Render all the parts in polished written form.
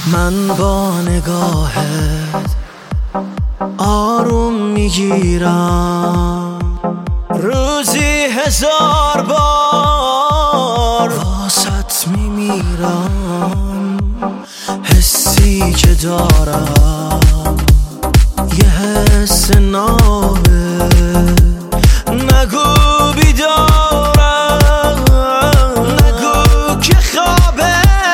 من با نگاهت آروم میگیرم، روزی 1000 بار واسط میمیرم. حسی که دارم یه حس نابه، نگو بیدارم، نگو که خوابه.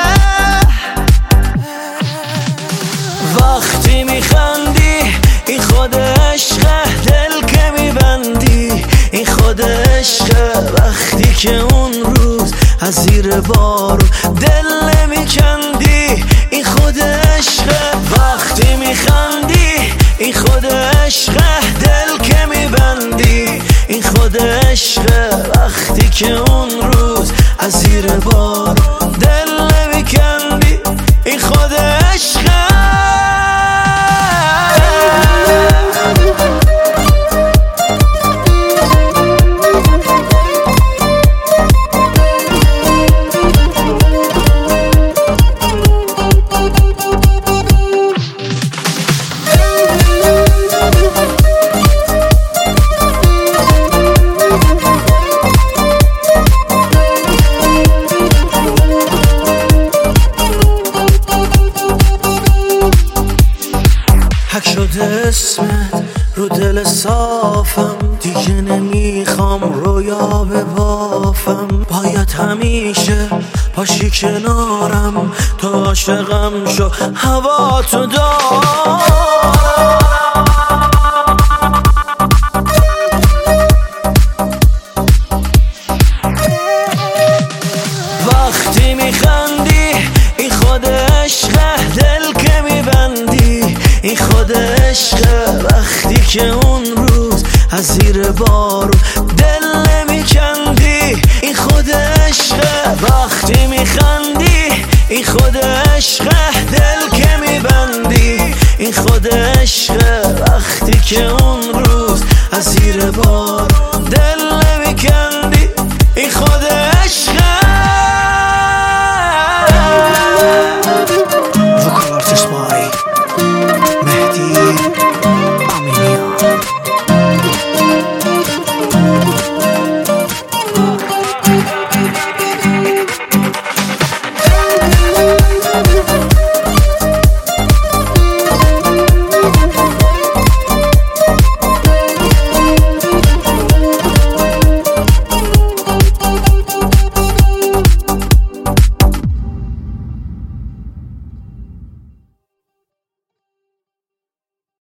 وقتی میخندی این خود عشقه، دل که میبندی این خود عشقه. وقتی که اون روز از زیر بارو دل نمیکندی این خود عشقه. وقتی میخندی این خود عشقه، دل که میبندی این خود عشقه. وقتی که اون روز از زیر بارو دل نمیکندی این خود عشقه. حک شده اسمت رو دل صافم، دیگه نمیخوام رویا ببافم. باید همیشه باشی کنارم، تو عاشقم شو هوا تو دارم. وقتی میخندی این خود عشقه، دل که میبندی این خود عشقه. وقتی که اون روز از زیر بارو دل نمیکندی این خود عشقه. وقتی میخندی این خود عشقه، دل که میبندی این خود عشقه. وقتی که اون روز از زیر بارو